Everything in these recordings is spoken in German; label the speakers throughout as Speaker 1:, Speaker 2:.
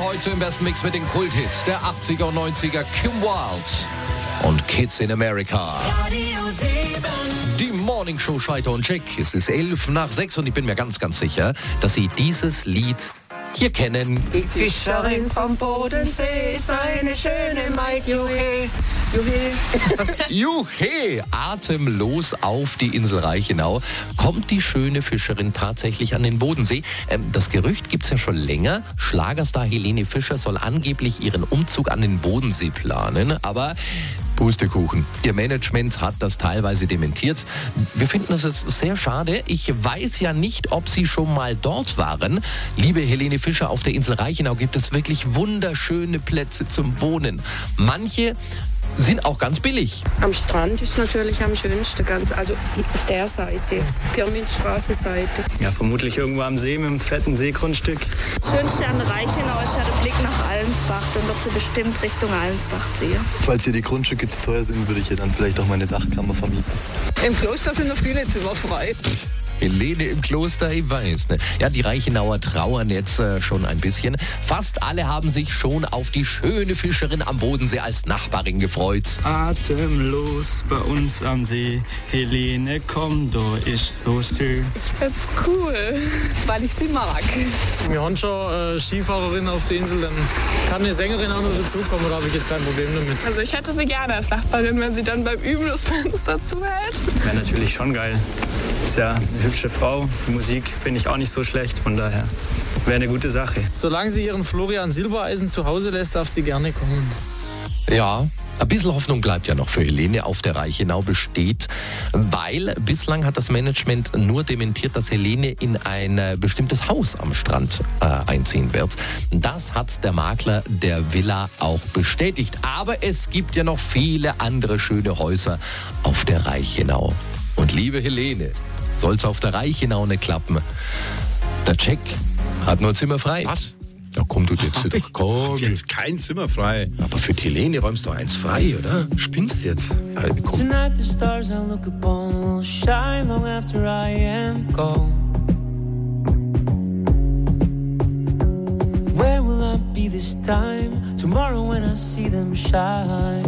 Speaker 1: Heute im besten Mix mit den Kulthits der 80er und 90er, Kim Wilde und Kids in America. Die Morning Show Scheiter und Check. Es ist 5:11 und ich bin mir ganz, ganz sicher, dass Sie dieses Lied hier kennen.
Speaker 2: Die Fischerin vom Bodensee ist eine schöne Maid, juhe, juhe.
Speaker 1: Juhe, atemlos auf die Insel Reichenau kommt die schöne Fischerin tatsächlich an den Bodensee. Das Gerücht gibt's ja schon länger. Schlagerstar Helene Fischer soll angeblich ihren Umzug an den Bodensee planen, aber Pustekuchen. Ihr Management hat das teilweise dementiert. Wir finden das jetzt sehr schade. Ich weiß ja nicht, ob Sie schon mal dort waren. Liebe Helene Fischer, auf der Insel Reichenau gibt es wirklich wunderschöne Plätze zum Wohnen. Manche sind auch ganz billig.
Speaker 3: Am Strand ist natürlich am schönsten, also auf der Seite, Pirminstraße-Seite.
Speaker 4: Ja, vermutlich irgendwo am See mit einem fetten Seegrundstück.
Speaker 5: Das Schönste an Reichenau ist ja der Blick nach Allensbach. Dann wird sie bestimmt Richtung Allensbach ziehen.
Speaker 6: Falls hier die Grundstücke zu teuer sind, würde ich hier dann vielleicht auch meine Dachkammer vermieten.
Speaker 2: Im Kloster sind noch viele Zimmer frei.
Speaker 1: Helene im Kloster, ich weiß. Ne? Ja, die Reichenauer trauern jetzt schon ein bisschen. Fast alle haben sich schon auf die schöne Fischerin am Bodensee als Nachbarin gefreut.
Speaker 4: Atemlos bei uns am See. Helene, komm, da ist so schön.
Speaker 3: Ich find's cool, weil ich sie mag.
Speaker 7: Wir haben schon Skifahrerin auf der Insel, dann kann eine Sängerin auch noch dazukommen, da habe ich jetzt kein Problem damit.
Speaker 3: Also ich hätte sie gerne als Nachbarin, wenn sie dann beim Üben das Fenster zuhält.
Speaker 4: Wäre natürlich schon geil. Ist ja eine hübsche Frau. Die Musik finde ich auch nicht so schlecht, von daher wäre eine gute Sache.
Speaker 7: Solange sie ihren Florian Silbereisen zu Hause lässt, darf sie gerne kommen.
Speaker 1: Ja, ein bisschen Hoffnung bleibt ja noch für Helene auf der Reichenau besteht, weil bislang hat das Management nur dementiert, dass Helene in ein bestimmtes Haus am Strand einziehen wird. Das hat der Makler der Villa auch bestätigt. Aber es gibt ja noch viele andere schöne Häuser auf der Reichenau. Und liebe Helene, soll's auf der Reichenau nicht klappen. Der Jack hat nur Zimmer frei.
Speaker 8: Was?
Speaker 1: Ja, komm du jetzt doch. Komm.
Speaker 8: Kein Zimmer frei.
Speaker 1: Aber für die Helene räumst du eins frei, oder?
Speaker 8: Spinnst jetzt?
Speaker 1: Ja, komm.
Speaker 9: Tonight the stars I look upon will shine long after I am gone. Where will I be this time? Tomorrow when I see them shine.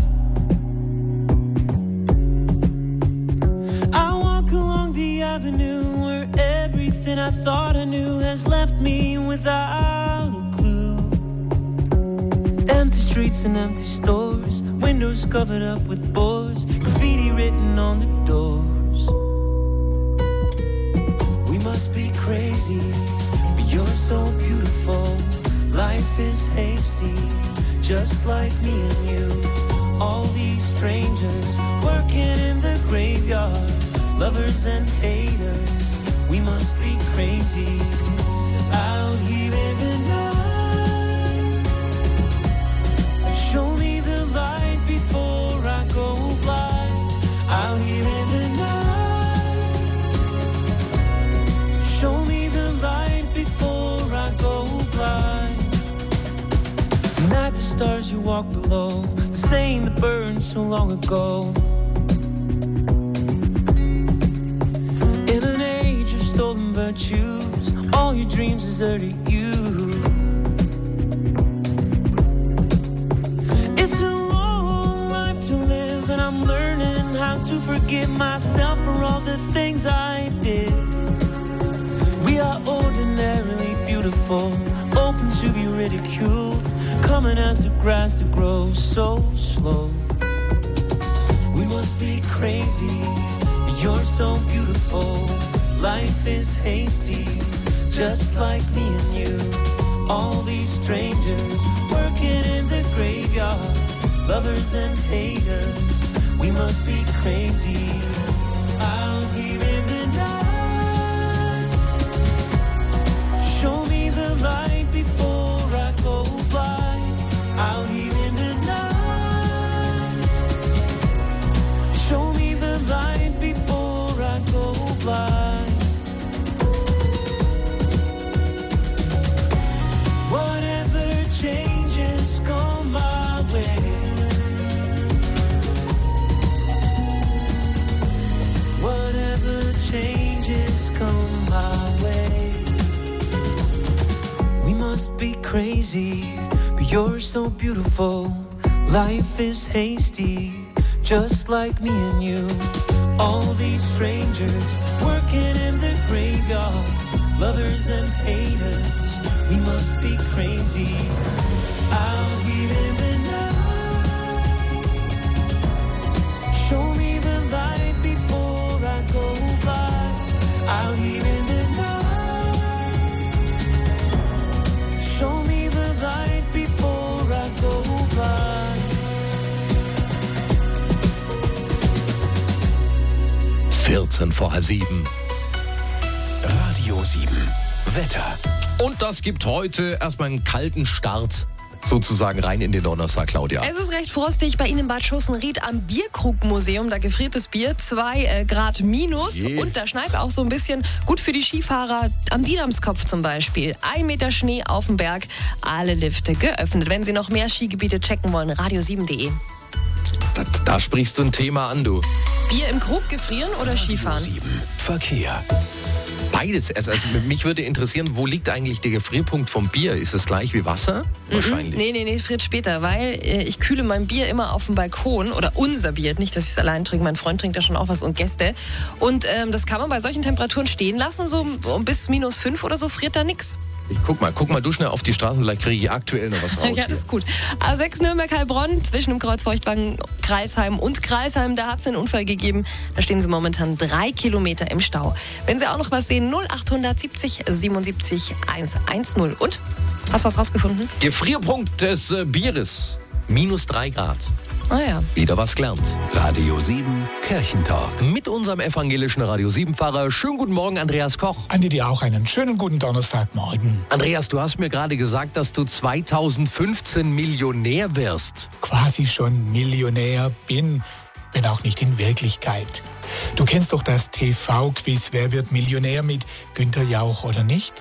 Speaker 9: I walk along the avenue where everything I thought I knew has left me without a clue. Empty streets and empty stores, windows covered up with boards, graffiti written on the doors. We must be crazy, but you're so beautiful. Life is hasty, just like me and you. All these strangers working in the graveyard, lovers and haters, we must be crazy. Out here in the night, show me the light before I go blind. Out here in the night, show me the light before I go blind. Tonight the stars you walk below, the same that burned so long ago. In an age of stolen virtues, all your dreams deserted you. It's a long life to live, and I'm learning how to forgive myself for all the things I did. We are ordinarily beautiful, open to be ridiculed, coming as the grass that grows so slow. We must be crazy, you're so beautiful. Life is hasty, just like me and you. All these strangers working in the graveyard, lovers and haters, we must be crazy. Out here in the night, show me the light before I go blind. Out here in the night, show me the light before I go blind. Whatever changes come my way, whatever changes come my way, we must must be crazy, but you're so beautiful. Life is hasty, just like me and you. All these strangers working in the graveyard, lovers and haters, we must be crazy. Out here in the night, show me the light before I go by. Out here in the night, show me the light before I go by.
Speaker 1: 14 vor halb 7.
Speaker 10: Radio 7. Wetter.
Speaker 1: Und das gibt heute erstmal einen kalten Start sozusagen rein in den Donnerstag, Claudia.
Speaker 11: Es ist recht frostig bei Ihnen in Bad Schussenried am Bierkrugmuseum. Da gefriert das Bier 2 Grad minus. Und da schneit es auch so ein bisschen. Gut für die Skifahrer am Diethamskopf zum Beispiel. 1 Meter Schnee auf dem Berg. Alle Lifte geöffnet. Wenn Sie noch mehr Skigebiete checken wollen, radio7.de.
Speaker 1: Da sprichst du ein Thema an, du.
Speaker 11: Bier im Krug gefrieren oder Skifahren?
Speaker 10: 7. Verkehr.
Speaker 1: Beides. Also mich würde interessieren, wo liegt eigentlich der Gefrierpunkt vom Bier? Ist es gleich wie Wasser? Wahrscheinlich.
Speaker 11: Nee, friert später, weil ich kühle mein Bier immer auf dem Balkon oder unser Bier, nicht, dass ich es allein trinke, mein Freund trinkt da schon auch was und Gäste. Und das kann man bei solchen Temperaturen stehen lassen, so bis -5 oder so friert da nichts.
Speaker 1: Ich guck mal du schnell auf die Straßen, vielleicht kriege ich aktuell noch was raus.
Speaker 11: Ja, das ist gut. A6 Nürnberg-Heilbronn zwischen dem Kreuzfeuchtwagen Kreisheim und Kreisheim, da hat es einen Unfall gegeben. Da stehen Sie momentan 3 Kilometer im Stau. Wenn Sie auch noch was sehen, 0870 77 110. Und? Hast du was rausgefunden?
Speaker 1: Gefrierpunkt des Bieres. -3 Grad.
Speaker 11: Ah ja.
Speaker 1: Wieder was gelernt.
Speaker 10: Radio 7 Kirchentalk.
Speaker 1: Mit unserem evangelischen Radio 7-Fahrer. Schönen guten Morgen, Andreas Koch.
Speaker 12: Andi, dir auch einen schönen guten Donnerstagmorgen.
Speaker 1: Andreas, du hast mir gerade gesagt, dass du 2015 Millionär wirst.
Speaker 12: Quasi schon Millionär bin, wenn auch nicht in Wirklichkeit. Du kennst doch das TV-Quiz Wer wird Millionär mit Günther Jauch, oder nicht?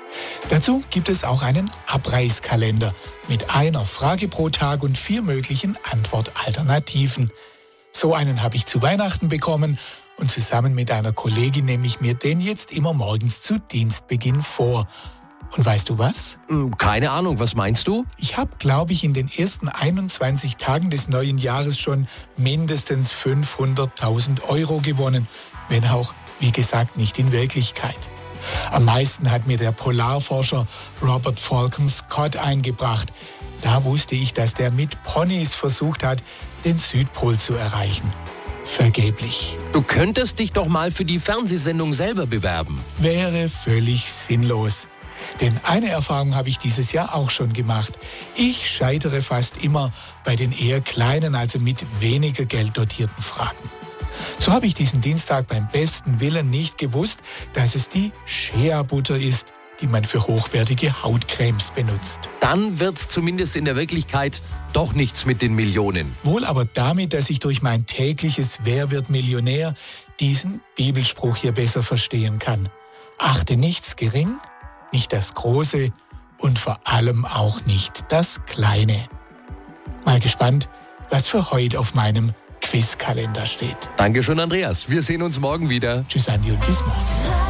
Speaker 12: Dazu gibt es auch einen Abreißkalender mit einer Frage pro Tag und 4 möglichen Antwortalternativen. So einen habe ich zu Weihnachten bekommen und zusammen mit einer Kollegin nehme ich mir den jetzt immer morgens zu Dienstbeginn vor. Und weißt du was?
Speaker 1: Keine Ahnung, was meinst du?
Speaker 12: Ich habe, glaube ich, in den ersten 21 Tagen des neuen Jahres schon mindestens 500.000 Euro gewonnen, wenn auch, wie gesagt, nicht in Wirklichkeit. Am meisten hat mir der Polarforscher Robert Falcon Scott eingebracht. Da wusste ich, dass der mit Ponys versucht hat, den Südpol zu erreichen. Vergeblich.
Speaker 1: Du könntest dich doch mal für die Fernsehsendung selber bewerben.
Speaker 12: Wäre völlig sinnlos. Denn eine Erfahrung habe ich dieses Jahr auch schon gemacht. Ich scheitere fast immer bei den eher kleinen, also mit weniger Geld dotierten Fragen. So habe ich diesen Dienstag beim besten Willen nicht gewusst, dass es die Shea-Butter ist, die man für hochwertige Hautcremes benutzt.
Speaker 1: Dann wird's zumindest in der Wirklichkeit doch nichts mit den Millionen.
Speaker 12: Wohl aber damit, dass ich durch mein tägliches Wer wird Millionär diesen Bibelspruch hier besser verstehen kann. Achte nichts gering, nicht das Große und vor allem auch nicht das Kleine. Mal gespannt, was für heute auf meinem Quizkalender steht.
Speaker 1: Dankeschön, Andreas. Wir sehen uns morgen wieder.
Speaker 12: Tschüss, Andi, und bis morgen.